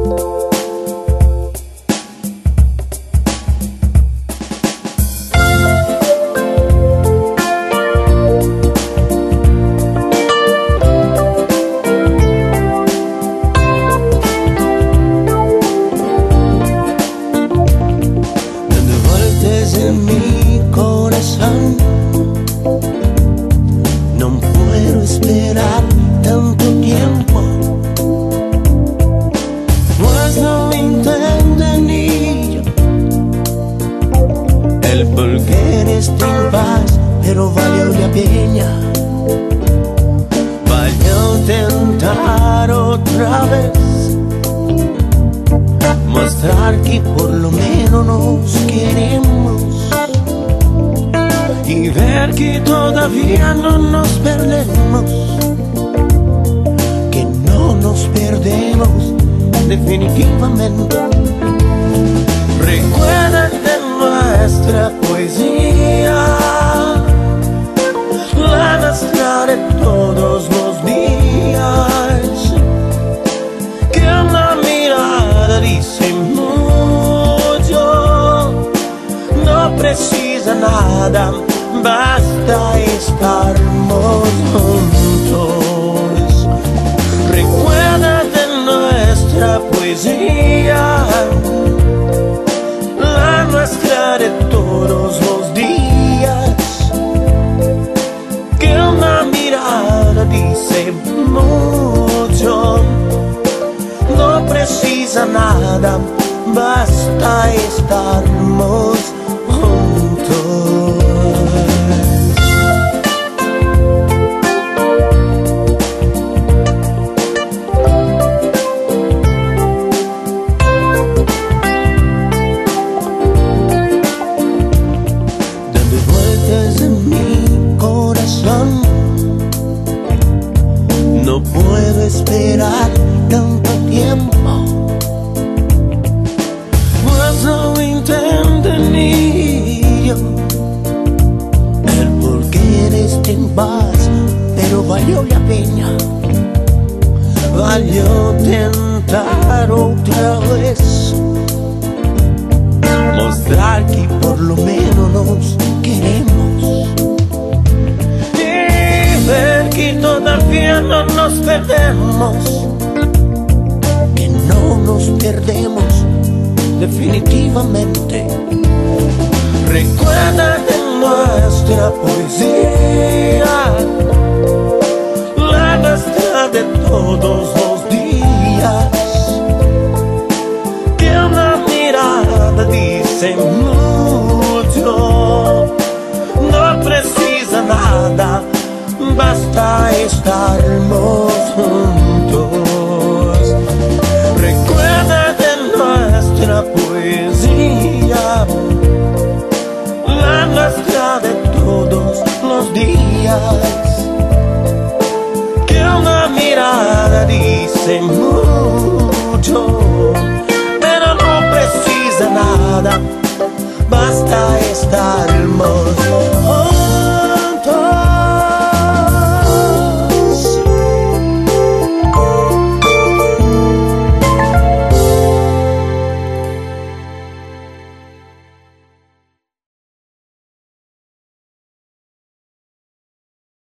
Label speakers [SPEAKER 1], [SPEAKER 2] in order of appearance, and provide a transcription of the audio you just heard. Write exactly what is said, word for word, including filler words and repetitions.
[SPEAKER 1] En mi corazón no puedo esperar tanto tiempo, pues no entiendo ni yo el por qué eres en paz, pero valió la pena, valió tentar otra vez, mostrar que por lo menos nos queremos y ver que todavía no nos perdemos, que no nos perdemos definitivamente. Recuerda de nuestra poesía, la nuestra de todos los días, que una mirada dice mucho, no precisa nada, basta estarmos juntos. Recuerda de nuestra poesía, la nuestra de todos los días, que una mirada dice mucho, no precisa nada, basta estarmos juntos. No puedo esperar tanto tiempo, pues no entiendo ni yo el por qué eres en paz, pero valió la pena, valió tentar otra vez, mostrar que por lo menos nos queremos, ver que todavía no nos perdemos, que no nos perdemos definitivamente. Recuerda de nuestra poesía, la nuestra de todos los días, que una mirada dice mucho, no precisa nada, basta estarmos juntos. Recuerda de nuestra poesía, la nuestra de todos los días, que una mirada dice mucho, pero no precisa nada, basta estar